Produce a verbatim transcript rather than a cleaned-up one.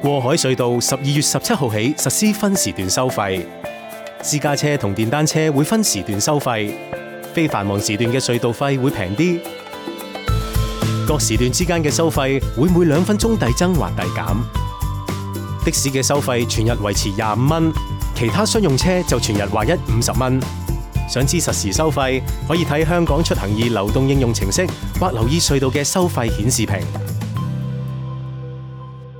過海隧道十二月十七號起實施分時段收費，私家車同電單車會分時段收費，非繁忙時段嘅隧道費會平啲。各時段之間嘅收費會每兩分鐘遞增或遞減。的士嘅收費全日維持廿五蚊，其他商用車就全日劃一五十蚊。想知實時收費，可以睇香港出行易流動應用程式，或留意隧道嘅收費顯示屏。